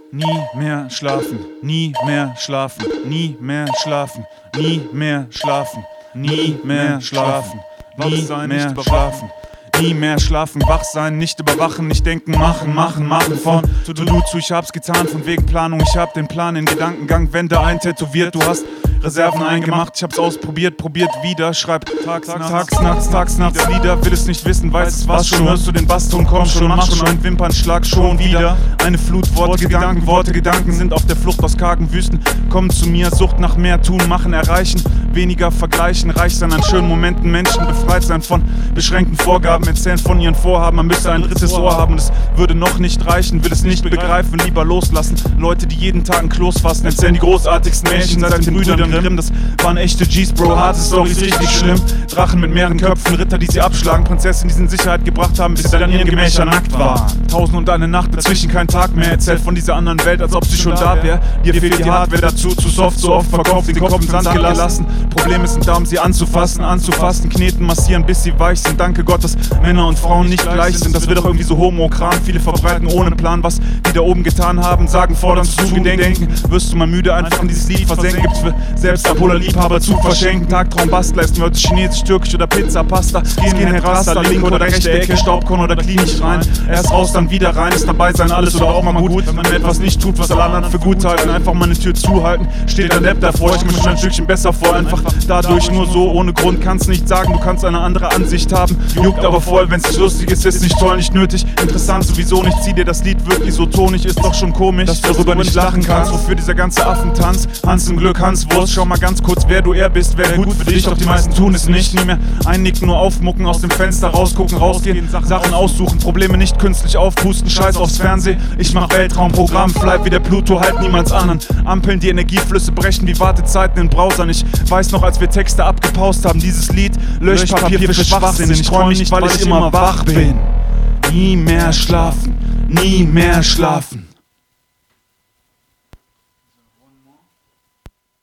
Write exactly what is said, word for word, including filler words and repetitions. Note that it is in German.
Nie mehr schlafen, nie mehr schlafen, nie mehr schlafen, nie mehr schlafen, nie mehr schlafen, nie mehr schlafen. Nie mehr schlafen, wach sein, nicht überwachen, nicht denken, machen, machen, machen von To-Do zu, ich hab's getan, von wegen Planung, ich hab den Plan in Gedankengang, Wände eintätowiert, du hast Reserven eingemacht, ich hab's ausprobiert, probiert wieder, schreib tags, tags, tags, nachts, tags, nachts Lieder, will es nicht wissen, weiß es was schon, hörst du den Basston, komm schon, mach schon einen Wimpernschlag, schon wieder eine Flut, Worte, Gedanken, Worte, Gedanken sind auf der Flucht aus kargen Wüsten, kommen zu mir, Sucht nach mehr, tun, machen, erreichen, weniger vergleichen, reich sein an schönen Momenten, Menschen befreit sein von beschränkten Vorgaben, erzählen von ihren Vorhaben, man müsste ein drittes Ohr haben, das würde noch nicht reichen, will es nicht begreifen, lieber loslassen, Leute, die jeden Tag ein Kloß fassen, erzählen die großartigsten Märchen seit den Brüdern Grimm, das waren echte G's, Bro, harte Storys, richtig schlimm, Drachen mit mehreren Köpfen, Ritter, die sie abschlagen, Prinzessin, die sie in Sicherheit gebracht haben, bis sie dann in ihren Gemächer nackt waren. Tausend und eine Nacht, dazwischen kein Tag mehr, erzählt von dieser anderen Welt, als ob sie schon da wäre, dir fehlt die Hardware dazu, zu soft, so oft verkauft, den Kopf im Sand gelassen, Probleme sind da, um sie anzufassen, anzufassen, kneten, massieren, bis sie weich sind, danke Gott, dass Männer und Frauen nicht gleich sind, das wird doch irgendwie so Homo-Kram, viele verbreiten ohne Plan, was die da oben getan haben, sagen, fordern, zu gedenken, wirst du mal müde, einfach in dieses Lied versenken, gibt's für Selbstabholer, Liebhaber zu verschenken, Tagtraum, Bastler, essen wir heute Chinesisch, Türkisch oder Pizza, Pasta, Skinhead, Rasta, linke oder rechte Ecke, Staubkorn oder klinisch rein, erst raus, dann wieder rein, ist dabei sein, alles oder auch mal gut, wenn man etwas nicht tut, was alle anderen für gut halten, einfach mal eine Tür zuhalten, steht ein Depp davor, ich komme schon ein Stückchen besser vor, einfach dadurch nur so, ohne Grund, kannst nicht sagen, du kannst eine andere Ansicht haben, juckt aber voll, wenn's nicht lustig ist, ist nicht toll, nicht nötig, interessant sowieso nicht, zieh dir das Lied wirklich so tonig, ist doch schon komisch, dass du darüber nicht lachen kannst, wofür dieser ganze Affentanz, Hans im Glück, Hans Wurst, schau mal ganz kurz, wer du eher bist, wäre gut für dich, doch die meisten tun es nicht, nie mehr einnicken, nur aufmucken, aus dem Fenster rausgucken, rausgehen, Sachen aussuchen, Probleme nicht künstlich aufpusten, scheiß aufs Fernsehen, ich mach Weltraumprogramm, bleib wie der Pluto, halt niemals an, an Ampeln, die Energieflüsse brechen wie Wartezeiten in Browsern, ich weiß noch, als wir Texte abgepaust haben, dieses Lied, Löschpapier für Schwachsinn, ich träum nicht, weil ich immer wach bin, nie mehr schlafen, nie mehr schlafen.